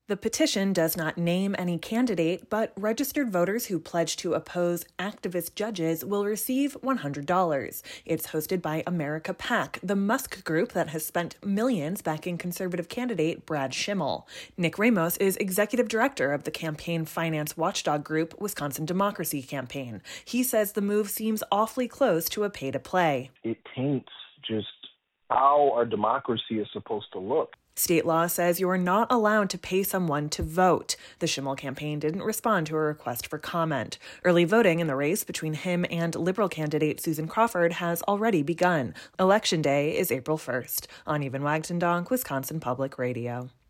The petition does not name any candidate, but registered voters who pledge to oppose activist judges will receive $100. It's hosted by America PAC, the Musk group that has spent millions backing conservative candidate Brad Schimmel. Nick Ramos is executive director of the campaign finance watchdog group Wisconsin Democracy Campaign. He says the move seems awfully close to a pay-to-play. It taints just how our democracy is supposed to look. State law says you're not allowed to pay someone to vote. The Schimmel campaign didn't respond to a request for comment. Early voting in the race between him and Liberal candidate Susan Crawford has already begun. Election Day is April 1st. On Even Wagtendonk, Wisconsin Public Radio.